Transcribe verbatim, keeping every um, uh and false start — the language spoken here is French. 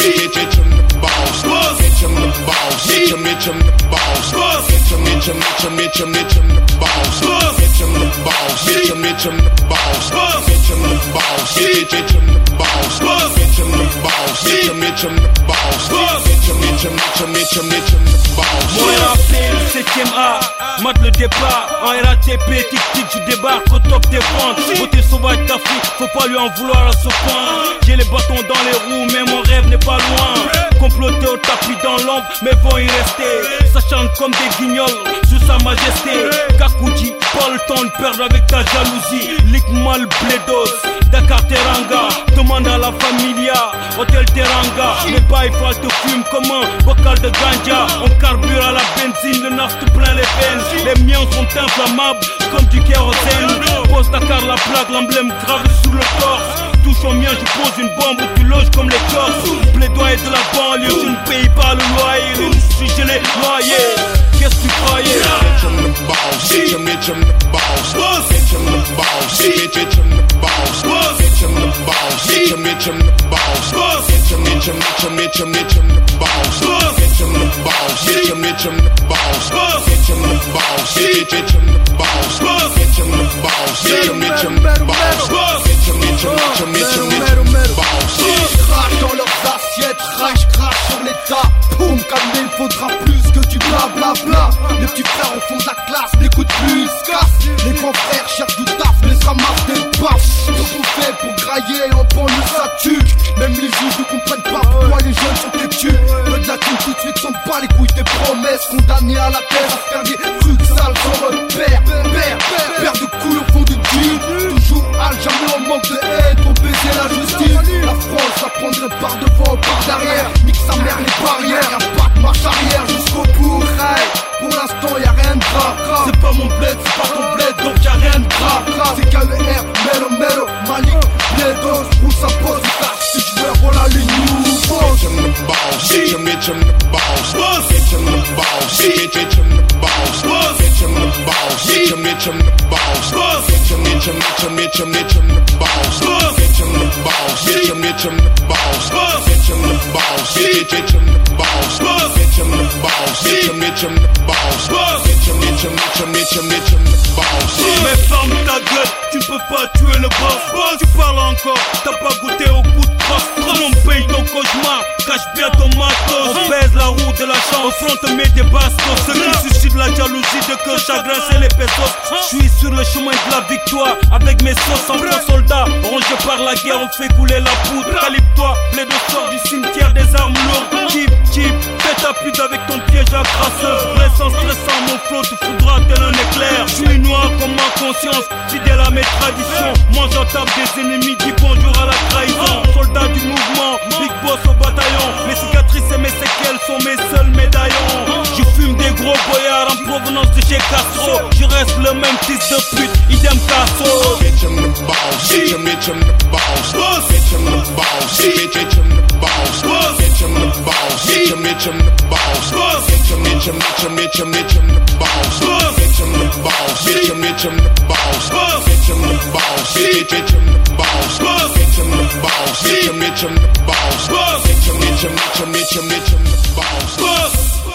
Bitch, bitch, I'm the boss. Bitch, I'm the boss. Bitch, I'm bitch, I'm the boss. Bitch, I'm bitch, I'm bitch, I'm bitch, I'm bitch, I'm the boss. Bitch, I'm the boss. Bitch, I'm bitch, I'm the boss. Bitch, I'm the boss. Bitch, bitch, I'm the boss. Bitch, I'm the boss. Bitch, I'm bitch, I'm the boss. Bitch, I'm bitch, I'm bitch, I'm bitch, I'm bitch, I'm the boss. Mon R A P, le septième A, mate le départ. En R A T P, tic-tic, je débarque au top des ventes. Beauté sauvage d'Afrique, faut pas lui en vouloir à ce point. J'ai les bâtons dans les roues, mais mon rêve n'est pas loin. Comploté au tapis dans l'ombre, mais vont y rester. Ça chante comme des guignols, sous sa majesté. Kakouji, pas le temps de perdre avec ta jalousie. Lick-moi le blédos, Dakar Teranga. Demande à la familia, Hôtel Teranga. Les bails te fument comme un bocal de ganja. On carbure à la benzine, le naf te plein les veines. Les miens sont inflammables comme du kérosène. Pose Dakar la plaque, l'emblème gravé sur le torse. Touche au mien, je pose une bombe où tu loges comme les corses. Plaidoyer de la banlieue, je ne paye pas le loyer. Je suis gelé, noyé. Qu'est-ce que tu croyais? Bitch, I'm the boss. Bitch, I'm bitch, I'm the boss. Bitch, I'm the boss. Bitch, bitch, I'm the boss. Bitch, I'm the boss. Bitch, I'm bitch, I'm the boss. Bitch, I'm bitch, I'm bitch, I'm bitch, I'm bitch, I'm the boss. Bitch, I'm the boss. Bitch, I'm bitch, I'm the boss. Bitch, I'm the boss. Bitch, bitch, I'm the boss. Bitch, I'm the boss. Bitch, I'm bitch, I'm the boss. Bitch, I'm bitch, I'm bitch, I'm bitch, I'm bitch, I'm the boss. Crache dans leurs assiettes, crache, crache sur l'état. Pour me calmer, il faudra plus que du blablabla. Les petits frères au fond de la classe n'écoutent plus, ils se cassent. Les grands frères cherchent du taf, mais se ramassent des baffes. Tout fait pour grailler, en banlieue ça tue. Même les juges ne comprennent pas pourquoi les jeunes sont têtus. Peu de la thune tout de suite, s'en bat les couilles des promesses. Condamnés à la terre, à faire des trucs sales sans repère. Père, père de couilles au fond du jean. Toujours hal, jamais on manque de haine pour baiser la justice. La France la prendrait par devant ou par derrière. Nique sa mère les barrières, y'a pas de marche arrière jusqu'au bout. Hey, pour l'instant y'a rien de grave. C'est pas mon bled, c'est pas ton bled, donc y'a rien de grave. C'est K E R, Melo Melo, Malik, Bledos, où ça pose, si je veux, voilà les nouveaux. Bitch, I'm the boss. Bitch, I'm bitch, I'm the boss. Bitch, I'm the boss. Bitch, bitch, I'm the boss. Bitch, I'm the boss. Bitch, I'm bitch, I'm the boss. Bitch, I'm bitch, I'm bitch, I'm bitch, I'm bitch, I'm the boss. Bitch, I'm the boss. Bitch, I'm bitch, I'm the boss. Bitch, I'm the boss. Bitch, bitch, I'm the boss. Bitch, I'm the boss. Bitch, I'm bitch, I'm the boss. Bitch, I'm bitch, I'm bitch, I'm bitch, I'm bitch, I'm the boss. Mais ferme ta gueule, tu ne peux pas tuer le boss. Tu parles encore, t'as pas goûté au coup de crosse. On paye ton cauchemar, cache bien ton matos. On baise la roue de la chance, au front te met des bastos. Ceux qui suscitent la jalousie de que chagrin c'est les pesos. Je suis sur le chemin de la victoire, avec mes soixante soldats. Rongés par la guerre, on fait couler la poudre. Calibre-toi, blé de sort du cimetière des armes lourdes. Keep, keep, fais ta pute avec ton piège à crasseuse. Blessant, stressant, mon flot te foudra tel un éclair. Je suis noir comme ma conscience, fidèle à mes traditions. Moi j'en tape des ennemis, dis bonjour à la trahison. Soldat du mouvement, big boss au bataillon. Mes cicatrices et mes séquelles sont mes seuls médaillons. Je fume des gros boyards en provenance de chez Castro. Je reste le même fils de pute, idem Casso. Bitch, I'm the boss. Bitch, I'm bitch, I'm the boss. Bitch, I'm the boss. Bitch, bitch, I'm the boss. Bitch, I'm the boss. Bitch, I'm bitch, I'm the boss. Bitch, I'm bitch, I'm bitch, I'm bitch, I'm bitch, I'm the boss. Bitch, I'm the boss. Bitch, I'm bitch, I'm the boss. Bitch, I'm the boss. Bitch, bitch, I'm the boss. Bitch, I'm the boss. Bitch, I'm bitch, I'm the boss. Bitch, I'm bitch, I'm bitch, I'm bitch, I'm bitch, I'm the boss.